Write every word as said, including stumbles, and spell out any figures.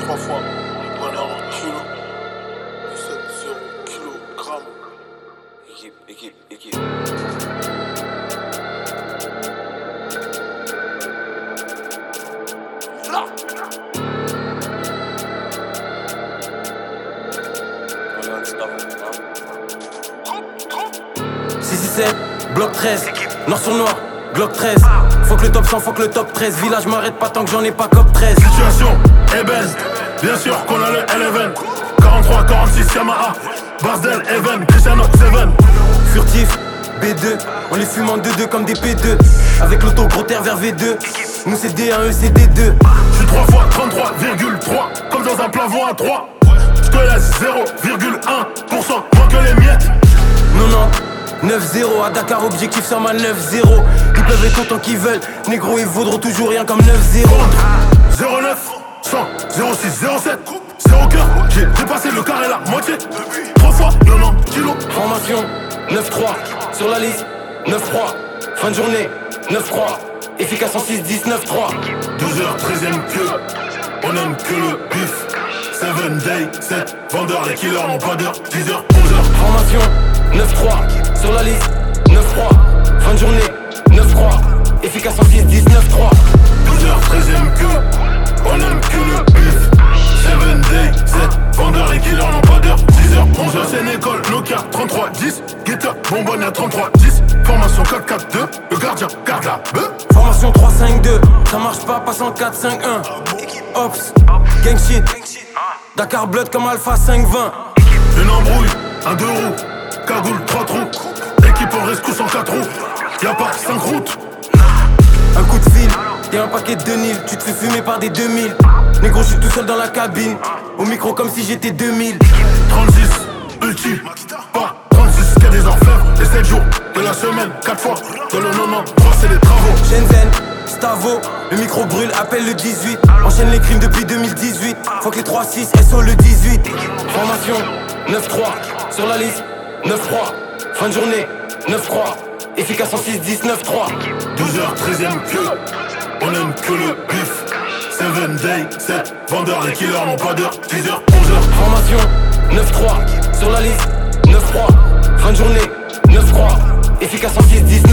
trois fois. Preneur en kilo. dix-sept zéro kilogramme. Équipe, équipe, équipe. Là. six six sept, bloc treize, noir sur noir, Glock treize. Faut que le top cent, faut que le top treize. Village m'arrête pas tant que j'en ai pas cop treize. Situation Eben, bien sûr qu'on a le Eleven. Quarante-trois, quarante-six, Yamaha, Barsdale, Even, Cristiano, Seven. Furtif, B deux, on les fume en deux deux comme des P deux. Avec l'auto gros terre vers V deux. Nous c'est D un, eux c'est D deux. J'suis trois fois trente-trois virgule trois, comme dans un plafond à trois. J'te laisse zéro virgule un pour cent moins que les miettes. quatre-vingt-dix, neuf zéro à Dakar, objectif sur ma neuf zéro. Ils peuvent être autant qu'ils veulent, négro ils vaudront toujours rien comme neuf zéro. zéro neuf, cent, zéro six, zéro sept, zéro cœur, j'ai dépassé le carré la moitié. trois fois quatre-vingt-dix kilos. Formation neuf trois, sur la liste neuf trois. Fin de journée neuf trois, efficace en six dix, neuf trois. douze heures, treizième queue, on aime que le bif. seven day, sept, vendeurs, les killers n'ont pas d'heure. dix heures, onze heures. Formation neuf trois, sur la liste neuf trois. Fin de journée neuf trois, efficace en six dix, neuf trois. douze heures, treizième queue, on aime que le bif. seven day, sept, vendeurs, les killers n'ont pas d'heure. dix heures, onze heures. Ancienne école, Nokia trente-trois dix, guitare, bonbonne à trente-trois dix. Formation quatre quatre deux, le gardien garde la beuh. Formation trois cinq deux, ça marche pas, passe en quatre cinq un. Ops, gang shit, Dakar Blood comme Alpha cinq vingt. Une embrouille, un deux roues, cagoule, trois trous. Équipe en rescousse en quatre roues, y'a pas cinq routes. Un coup de fil, t'es un paquet de Nil, tu te fais fumer par des deux mille. Négro, je suis tout seul dans la cabine, au micro comme si j'étais deux mille. trente-six, ulti, pas trente-six, qu'a des orfèvres. Les sept jours de la semaine, quatre fois de le quatre-vingt-trois, c'est les travaux. Shenzhen, Stavo, le micro brûle, appelle le dix-huit. Enchaîne les crimes depuis deux mille dix-huit. Faut que les trois six, S O le dix-huit. Formation neuf trois, sur la liste neuf trois. Fin de journée neuf trois, efficace en six dix, neuf trois. douze heures, treizième queue, on aime que le bif. seven day, sept, vendeurs, les killers n'ont pas d'heure. dix heures, onze heures. Formation neuf trois, sur la liste neuf trois. Fin de journée neuf trois, efficace en six dix,